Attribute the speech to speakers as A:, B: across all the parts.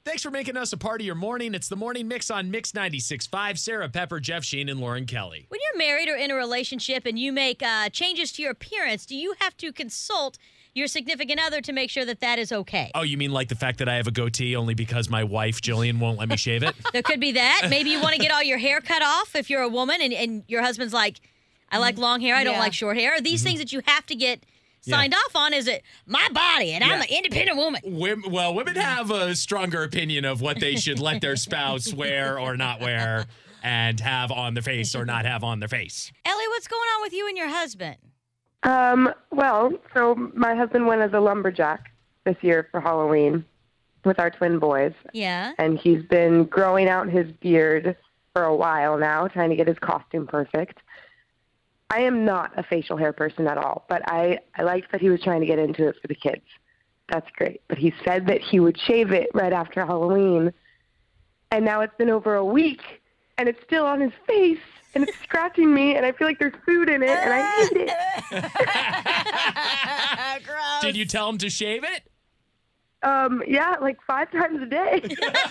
A: Thanks for making us a part of your morning. It's the Morning Mix on Mix 96.5. Sarah Pepper, Jeff Sheen, and Lauren Kelly.
B: When you're married or in a relationship and you make changes to your appearance, do you have to consult your significant other to make sure that that is okay?
A: Oh, you mean like the fact that I have a goatee only because my wife, Jillian, won't let me shave it?
B: There could be that. Maybe you want to get all your hair cut off if you're a woman and your husband's like, I like long hair, I don't like short hair. Are these things that you have to get signed off on? Is it my body and I'm an independent woman?
A: Women have a stronger opinion of what they should let their spouse wear or not wear and have on their face or not have on their face.
B: Ellie, what's going on with you and your husband?
C: Well, so my husband went as a lumberjack this year for Halloween with our twin boys.
B: Yeah.
C: And he's been growing out his beard for a while now, trying to get his costume perfect. I am not a facial hair person at all, but I liked that he was trying to get into it for the kids. That's great. But he said that he would shave it right after Halloween, and now it's been over a week, and it's still on his face, and it's scratching me, and I feel like there's food in it, and I hate it.
B: Gross.
A: Did you tell him to shave it?
C: Yeah, like 5 times a day.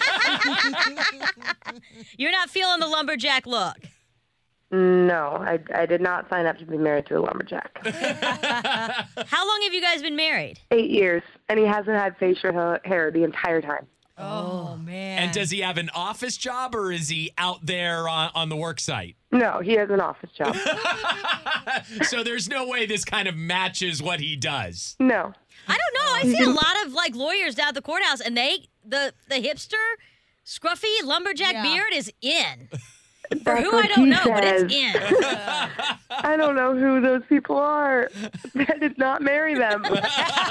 B: You're not feeling the lumberjack look.
C: No, I did not sign up to be married to a lumberjack.
B: How long have you guys been married?
C: 8 years, and he hasn't had facial hair the entire time.
D: Oh, man.
A: And does he have an office job or is he out there on the work site?
C: No, he has an office job.
A: So there's no way this kind of matches what he does.
C: No.
B: I don't know. I see a lot of like lawyers down at the courthouse, and the hipster, scruffy lumberjack beard is in. For who I don't know, but it's in.
C: I don't know who those people are. I did not marry them.
B: What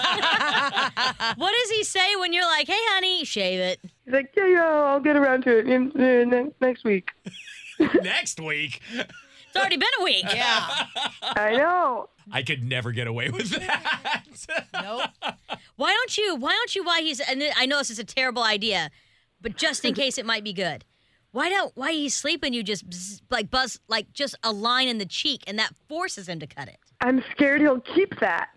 B: does he say when you're like, hey, honey, shave it?
C: He's like, yeah, I'll get around to it next week.
A: Next week?
B: It's already been a week.
D: Yeah.
C: I know.
A: I could never get away with that.
D: Nope.
B: Why don't you, while he's, and I know this is a terrible idea, but just in case it might be good. Why he's sleeping, you just buzz like just a line in the cheek, and that forces him to cut it.
C: I'm scared he'll keep that.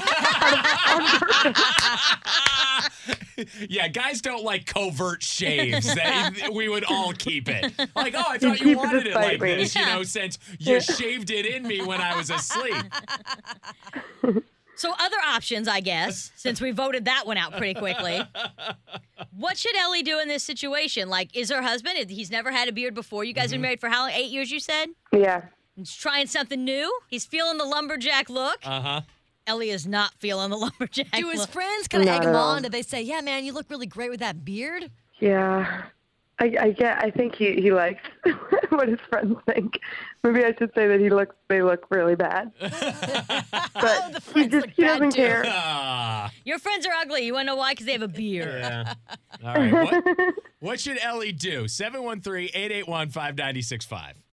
A: Yeah, guys don't like covert shaves. We would all keep it. Like, oh, I thought
C: keep
A: you
C: it
A: wanted it like
C: despite me.
A: this, since you shaved it in me when I was asleep.
B: So other options, I guess, since we voted that one out pretty quickly. What should Ellie do in this situation? Like, is her husband, he's never had a beard before. You guys been married for how long? 8 years, you said?
C: Yeah.
B: He's trying something new. He's feeling the lumberjack look.
A: Uh-huh.
B: Ellie is not feeling the lumberjack
D: Do his
B: look.
D: friends kind of
C: Not
D: egg him
C: at all.
D: on? Do they say, yeah, man, you look really great with that beard?
C: Yeah. I think he likes what his friends think. Maybe I should say that they look really bad. But he doesn't care.
A: Ah,
B: Your friends are ugly. You want to know why? Because they have a beard.
A: yeah. All right. What should Ellie do? 713-881-5965.